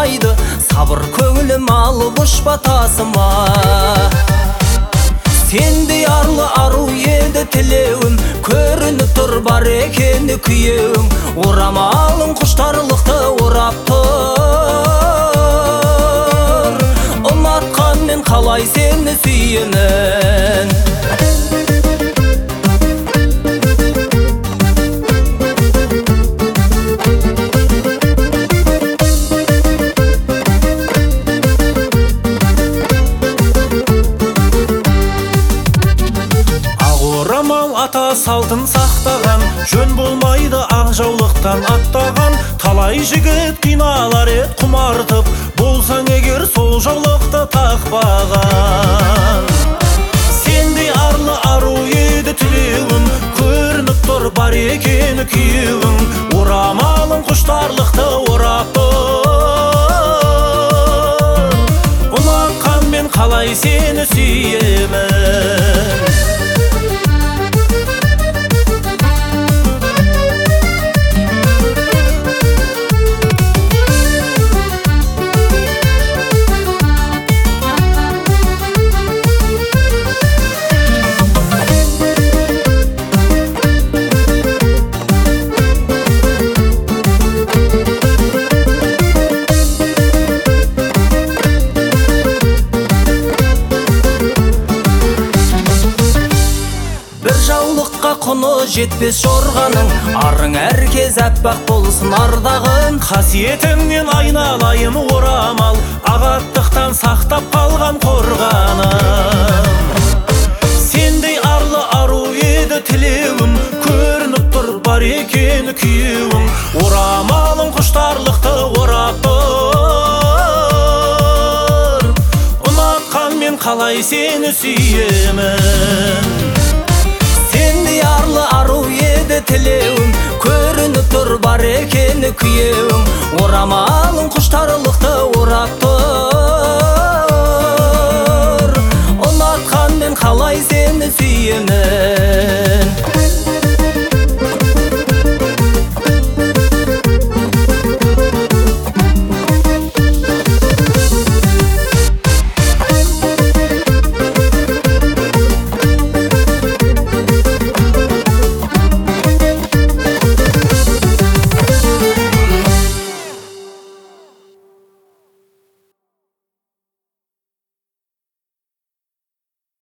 болмайды, сабыр көңілім алып ұшпа тасыма. Сендей арлы ару еді тілеуім, көрініп тұр бар екені күйеуің. Орамалың құштарлықты орап тұр, ұнатқанмен қалай сені сүйемін. Ата салтын сақтаған, жөн болмайды ақ жаулықтан аттаған. Талай жігіт қиналар ед құмартып, болсаң егер сол жаулықты тақпаған. Сендей арлы ару еді тілеуім, көрініп тұр бар екені күйеуің. Орамалың құштарлықты орап тұр, ұнатқанмен қалай сені сүйемін. Құны жетпес жорғаның, арың әркез әппақ болсын ардағын. Қасиетіңнен айналайын орамал, ағаттықтан сақтап қалған қорғаным. Сендей арлы ару еді тілеуім, көрініп тұр бар екені күйеуің. Орамалың құштарлықты орап тұр, ұнатқанмен қалай сені сүйемін. Арлы ару еді тілеуім, көрініп тұр бар екені күйеуің. Орамалың құштарлықты